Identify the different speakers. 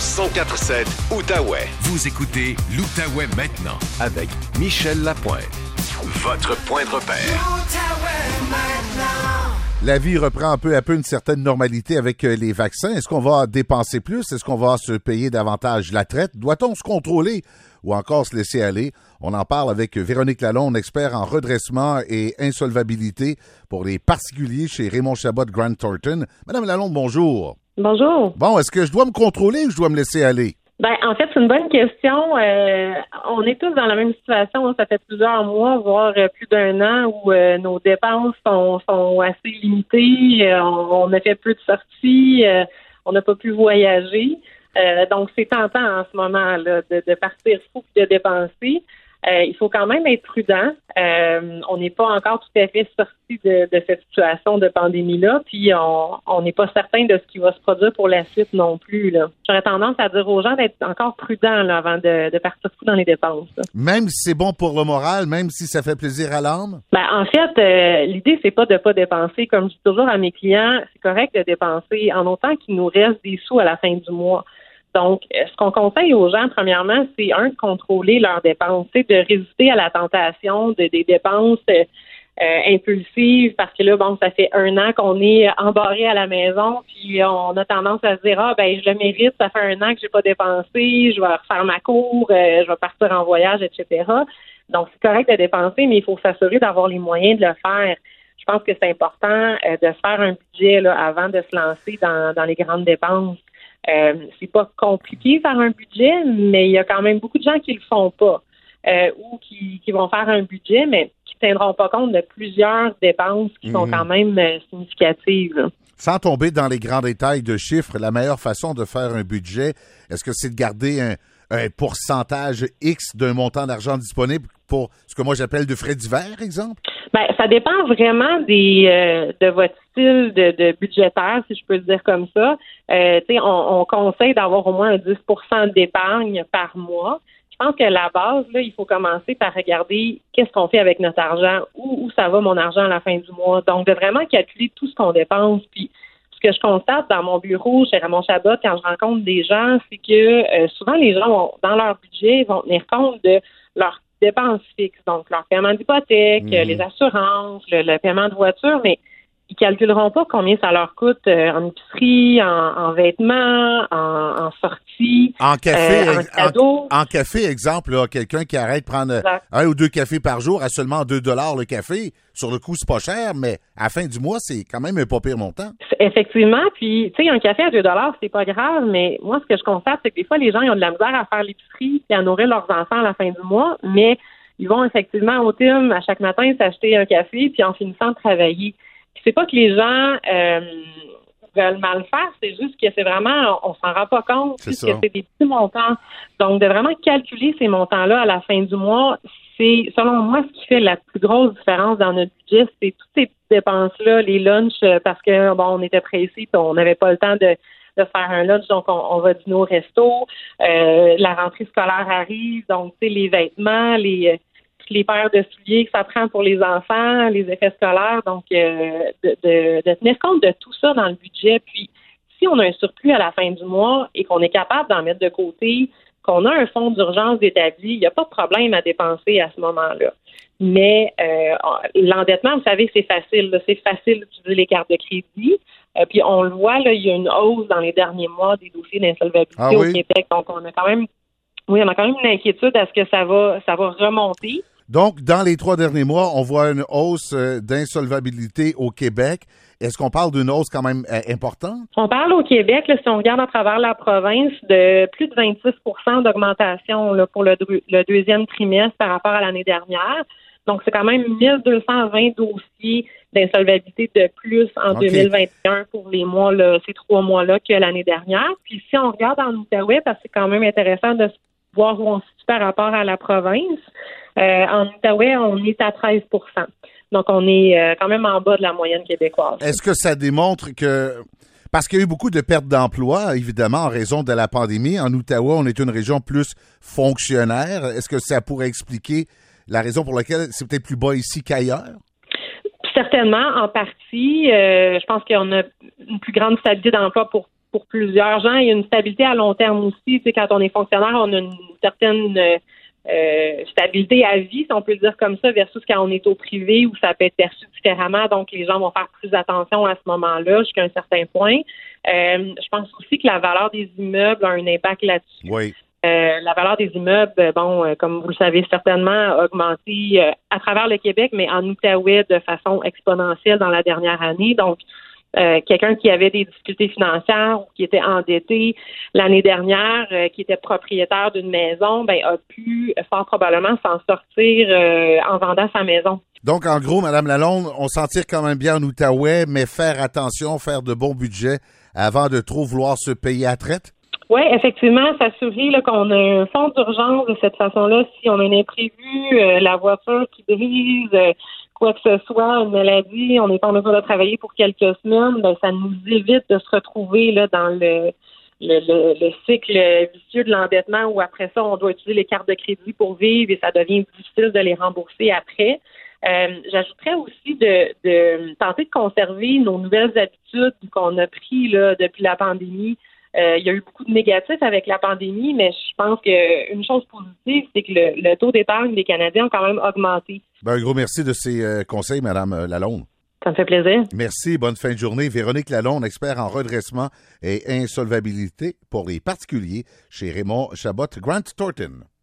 Speaker 1: 1047 Outaouais.
Speaker 2: Vous écoutez l'Outaouais maintenant
Speaker 1: Avec Michel Lapointe. Votre point de repère.
Speaker 3: La vie reprend peu à peu une certaine normalité avec les vaccins. Est-ce qu'on va dépenser plus? Est-ce qu'on va se payer davantage la traite? Doit-on se contrôler ou encore se laisser aller? On en parle avec Véronique Lalonde, expert en redressement et insolvabilité pour les particuliers chez Raymond Chabot Grant Thornton. Madame Lalonde, bonjour.
Speaker 4: Bonjour.
Speaker 3: Bon, est-ce que je dois me contrôler ou je dois me laisser aller?
Speaker 4: Ben, en fait, c'est une bonne question. On est tous dans la même situation. Ça fait plusieurs mois, voire plus d'un an, où nos dépenses sont assez limitées. On a fait peu de sorties. On n'a pas pu voyager. Donc, c'est tentant en ce moment-là de partir fou et de dépenser. Il faut quand même être prudent. On n'est pas encore tout à fait sorti de cette situation de pandémie-là, puis on n'est pas certain de ce qui va se produire pour la suite non plus, là. J'aurais tendance à dire aux gens d'être encore prudents là, avant de partir fou dans les dépenses, là.
Speaker 3: Même si c'est bon pour le moral, même si ça fait plaisir à l'âme?
Speaker 4: Ben, en fait, l'idée, c'est pas de pas dépenser. Comme je dis toujours à mes clients, c'est correct de dépenser en autant qu'il nous reste des sous à la fin du mois. Donc, ce qu'on conseille aux gens, premièrement, c'est de contrôler leurs dépenses, de résister à la tentation des dépenses impulsives, parce que là, bon, ça fait un an qu'on est embarré à la maison, puis on a tendance à se dire, je le mérite, ça fait un an que j'ai pas dépensé, je vais refaire ma cour, je vais partir en voyage, etc. Donc, c'est correct de dépenser, mais il faut s'assurer d'avoir les moyens de le faire. Je pense que c'est important de se faire un budget là, avant de se lancer dans les grandes dépenses. C'est pas compliqué faire un budget, mais il y a quand même beaucoup de gens qui le font pas ou qui vont faire un budget, mais qui tiendront pas compte de plusieurs dépenses qui sont quand même significatives, là.
Speaker 3: Sans tomber dans les grands détails de chiffres, la meilleure façon de faire un budget, est-ce que c'est de garder un pourcentage X d'un montant d'argent disponible pour ce que moi j'appelle de frais divers, exemple? Ben,
Speaker 4: ça dépend vraiment de votre style de budgétaire, si je peux le dire comme ça. On conseille d'avoir au moins un 10 d'épargne par mois. Je pense que la base, là, il faut commencer par regarder qu'est-ce qu'on fait avec notre argent, où ça va mon argent à la fin du mois. Donc, de vraiment calculer tout ce qu'on dépense. Puis, ce que je constate dans mon bureau chez Raymond Chabot, quand je rencontre des gens, c'est que souvent, les gens, dans leur budget, vont tenir compte de leurs dépenses fixes, donc leur paiement d'hypothèque, les assurances, le paiement de voiture, mais ils calculeront pas combien ça leur coûte en épicerie, en vêtements, en sortie,
Speaker 3: en café,
Speaker 4: en cadeau.
Speaker 3: En café, exemple, là, quelqu'un qui arrête de prendre un ou deux cafés par jour à seulement 2 $ le café. Sur le coup, c'est pas cher, mais à la fin du mois, c'est quand même un pas pire montant.
Speaker 4: Effectivement, puis tu sais, un café à 2 $, c'est pas grave, mais moi, ce que je constate, c'est que des fois, les gens ils ont de la misère à faire l'épicerie et à nourrir leurs enfants à la fin du mois, mais ils vont effectivement au Tim à chaque matin s'acheter un café, puis en finissant de travailler. Puis c'est pas que les gens veulent mal faire, c'est juste que c'est vraiment, on s'en rend pas compte, puisque c'est des petits montants. Donc, de vraiment calculer ces montants-là à la fin du mois, c'est, selon moi, ce qui fait la plus grosse différence dans notre budget, c'est toutes ces petites dépenses-là, les lunchs, parce que, on était pressés, puis on n'avait pas le temps de faire un lunch, donc on va dîner au resto. La rentrée scolaire arrive, donc, tu sais, les vêtements, les paires de souliers que ça prend pour les enfants, les effets scolaires, donc de tenir compte de tout ça dans le budget. Puis, si on a un surplus à la fin du mois et qu'on est capable d'en mettre de côté, qu'on a un fonds d'urgence établi, il n'y a pas de problème à dépenser à ce moment-là. Mais l'endettement, vous savez, c'est facile. Là. C'est facile d'utiliser les cartes de crédit. Puis on le voit, là, il y a une hausse dans les derniers mois des dossiers d'insolvabilité au Québec. Donc, on a quand même une inquiétude à ce que ça va remonter.
Speaker 3: Donc, dans les 3 derniers mois, on voit une hausse d'insolvabilité au Québec. Est-ce qu'on parle d'une hausse quand même importante?
Speaker 4: On parle au Québec, là, si on regarde à travers la province, de plus de 26 d'augmentation là, pour le deuxième trimestre par rapport à l'année dernière. Donc, c'est quand même 1220 dossiers d'insolvabilité de plus en 2021 pour les mois, là, ces 3 mois-là que l'année dernière. Puis, si on regarde en Outaouais, parce que c'est quand même intéressant de voir où on se situe par rapport à la province, en Outaouais, on est à 13 %. Donc, on est quand même en bas de la moyenne québécoise.
Speaker 3: Est-ce que ça démontre que... Parce qu'il y a eu beaucoup de pertes d'emplois, évidemment, en raison de la pandémie. En Outaouais, on est une région plus fonctionnaire. Est-ce que ça pourrait expliquer la raison pour laquelle c'est peut-être plus bas ici qu'ailleurs?
Speaker 4: Certainement, en partie. Je pense qu'on a une plus grande stabilité d'emploi pour pour plusieurs gens. Il y a une stabilité à long terme aussi. Tu sais, quand on est fonctionnaire, on a une certaine stabilité à vie, si on peut le dire comme ça, versus quand on est au privé où ça peut être perçu différemment. Donc, les gens vont faire plus attention à ce moment-là jusqu'à un certain point. Je pense aussi que la valeur des immeubles a un impact là-dessus.
Speaker 3: Oui.
Speaker 4: La valeur des immeubles, comme vous le savez certainement, a augmenté à travers le Québec, mais en Outaouais de façon exponentielle dans la dernière année. Donc, quelqu'un qui avait des difficultés financières ou qui était endetté l'année dernière, qui était propriétaire d'une maison, a pu fort probablement s'en sortir en vendant sa maison.
Speaker 3: Donc, en gros, Mme Lalonde, on s'en tire quand même bien en Outaouais, mais faire attention, faire de bons budgets avant de trop vouloir se payer à traite?
Speaker 4: Oui, effectivement, s'assurer là, qu'on a un fonds d'urgence de cette façon-là, si on a un imprévu, la voiture qui brise, quoi que ce soit, une maladie, on n'est pas en mesure de travailler pour quelques semaines, ça nous évite de se retrouver là dans le cycle vicieux de l'endettement où après ça, on doit utiliser les cartes de crédit pour vivre et ça devient difficile de les rembourser après. J'ajouterais aussi de tenter de conserver nos nouvelles habitudes qu'on a prises là, depuis la pandémie. Il y a eu beaucoup de négatifs avec la pandémie, mais je pense qu'une chose positive, c'est que le taux d'épargne des Canadiens a quand même augmenté.
Speaker 3: Un gros merci de ces conseils, Mme Lalonde.
Speaker 4: Ça me fait plaisir.
Speaker 3: Merci, bonne fin de journée. Véronique Lalonde, expert en redressement et insolvabilité pour les particuliers chez Raymond Chabot Grant Thornton.